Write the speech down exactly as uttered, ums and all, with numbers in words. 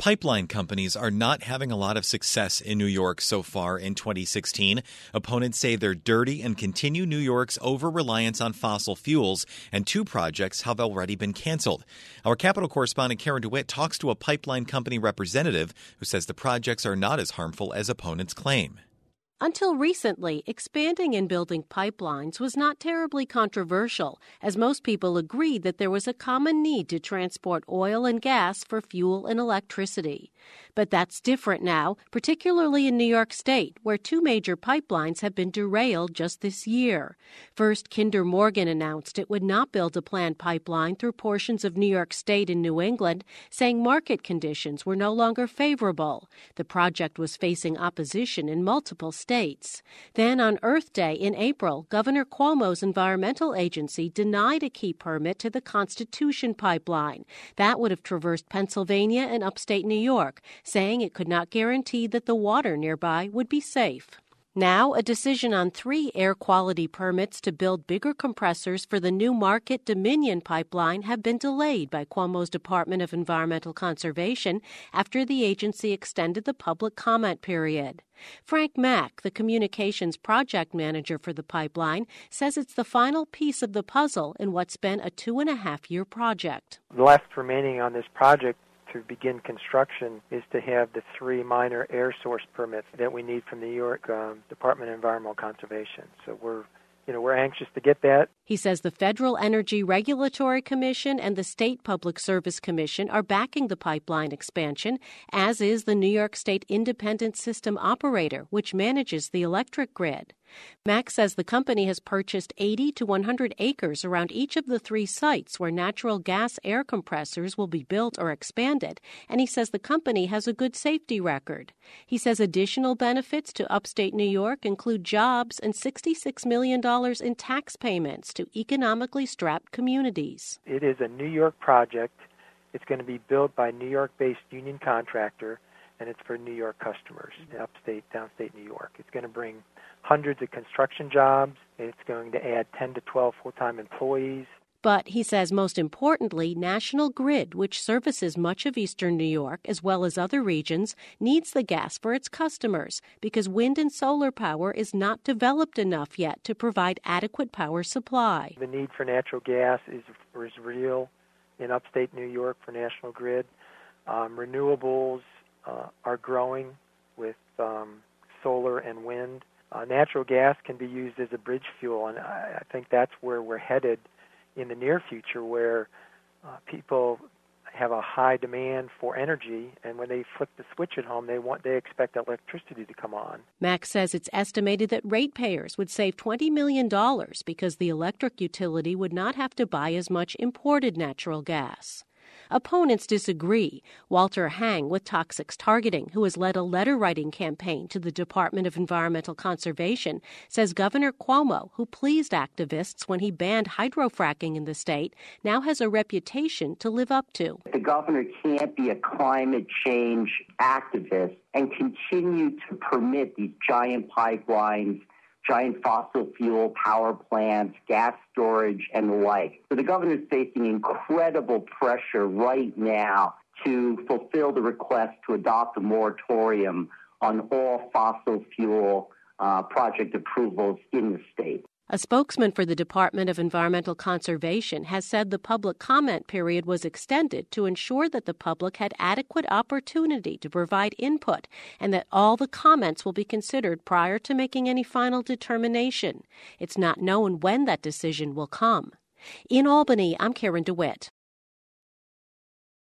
Pipeline companies are not having a lot of success in New York so far in twenty sixteen. Opponents say they're dirty and continue New York's over-reliance on fossil fuels, and two projects have already been canceled. Our Capitol correspondent Karen DeWitt talks to a pipeline company representative who says the projects are not as harmful as opponents claim. Until recently, expanding and building pipelines was not terribly controversial, as most people agreed that there was a common need to transport oil and gas for fuel and electricity. But that's different now, particularly in New York State, where two major pipelines have been derailed just this year. First, Kinder Morgan announced it would not build a planned pipeline through portions of New York State and New England, saying market conditions were no longer favorable. The project was facing opposition in multiple states. States. Then on Earth Day in April, Governor Cuomo's environmental agency denied a key permit to the Constitution Pipeline. That would have traversed Pennsylvania and upstate New York, saying it could not guarantee that the water nearby would be safe. Now, a decision on three air quality permits to build bigger compressors for the New Market Dominion pipeline have been delayed by Cuomo's Department of Environmental Conservation after the agency extended the public comment period. Frank Mack, the communications project manager for the pipeline, says it's the final piece of the puzzle in what's been a two-and-a-half-year project. Left remaining on this project to begin construction is to have the three minor air source permits that we need from the New York um, Department of Environmental Conservation. So we're, you know, we're anxious to get that. He says the Federal Energy Regulatory Commission and the State Public Service Commission are backing the pipeline expansion, as is the New York State Independent System Operator, which manages the electric grid. Max says the company has purchased eighty to one hundred acres around each of the three sites where natural gas air compressors will be built or expanded, and he says the company has a good safety record. He says additional benefits to upstate New York include jobs and sixty-six million dollars in tax payments to economically strapped communities. It is a New York project. It's going to be built by a New York-based union contractor, and it's for New York customers, upstate, downstate New York. It's going to bring hundreds of construction jobs. It's going to add ten to twelve full-time employees. But he says most importantly, National Grid, which services much of eastern New York as well as other regions, needs the gas for its customers because wind and solar power is not developed enough yet to provide adequate power supply. The need for natural gas is, is real in upstate New York for National Grid. Um, renewables uh, are growing with um, solar and wind. Uh, natural gas can be used as a bridge fuel, and I, I think that's where we're headed in the near future, where uh, people have a high demand for energy, and when they flip the switch at home, they want they expect electricity to come on. Max says it's estimated that ratepayers would save twenty million dollars because the electric utility would not have to buy as much imported natural gas. Opponents disagree. Walter Hang with Toxics Targeting, who has led a letter-writing campaign to the Department of Environmental Conservation, says Governor Cuomo, who pleased activists when he banned hydrofracking in the state, now has a reputation to live up to. The governor can't be a climate change activist and continue to permit these giant pipelines, giant fossil fuel power plants, gas storage, and the like. So the governor is facing incredible pressure right now to fulfill the request to adopt a moratorium on all fossil fuel uh, project approvals in the state. A spokesman for the Department of Environmental Conservation has said the public comment period was extended to ensure that the public had adequate opportunity to provide input and that all the comments will be considered prior to making any final determination. It's not known when that decision will come. In Albany, I'm Karen DeWitt.